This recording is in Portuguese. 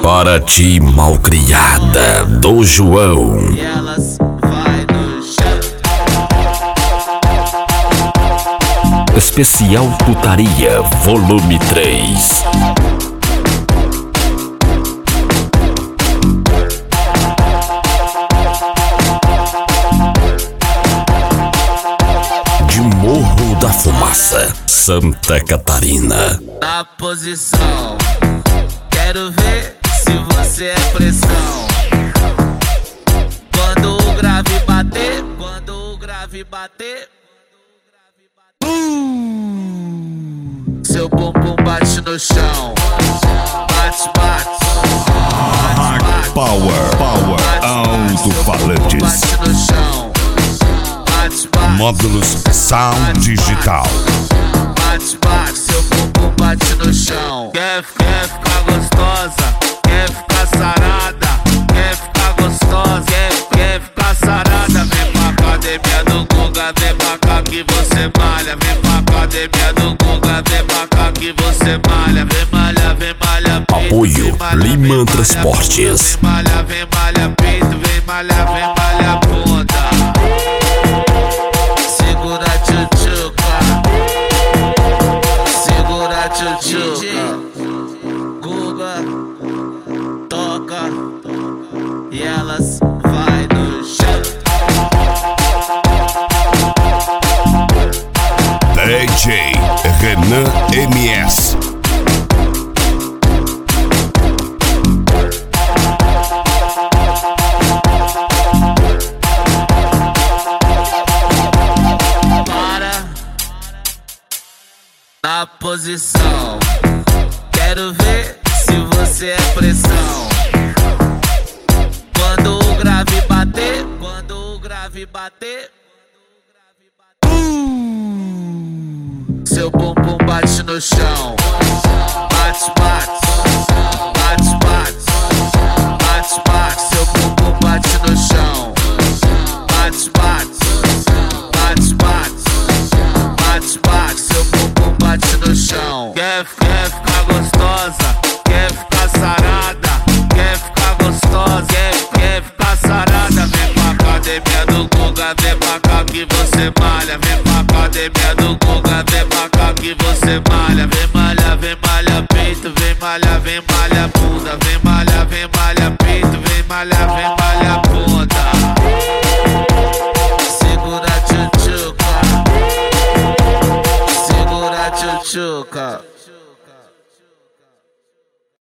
Para ti, malcriada, do João. E elas vai no chão. Especial Putaria, volume 3. De Morro da Fumaça, Santa Catarina. Na posição, quero ver se você é pressão. Quando o grave bater, quando o grave bater, seu bumbum bate no chão. Bate, bate. Hard Power Alto-Falantes. Bate no chão. Bate, bate. Módulos Sound Digital. Bate, bate, seu bumbum bate no chão. Quer ficar gostosa, quer ficar sarada, quer ficar gostosa, quer ficar sarada. Vem pra academia do Guga, vem pra cá que você malha. Vem pra academia do Guga, vem pra cá que você malha. Vem malha, peito, Apoio vem malha, Liman vem malha, Transportes. Vem malha, peito, vem malha, bunda. Segura a tchutchuca, segura a tchutchuca. Guga toca e elas vai no chão. DJ Renan MS. Na posição, quero ver se você é pressão. Quando o grave bater, quando o grave bater, seu bumbum bate no chão. Bate, bate. Bate, bate. Bate, bate. Seu bumbum bate no chão. Bate, bate. Bate, bate. Bate, bate. Seu bumbum bate no chão. Quer ficar gostosa, quer ficar sarada, quer ficar gostosa, quer ficar sarada. Vem pra academia do Guga, vem pra cá que você malha. Vem pra academia do Guga, vem pra cá que você malha. Vem malha, peito, vem malha, bunda. Vem malha, peito, vem malha, bunda. Segura a tchutchuca, segura a tchutchuca.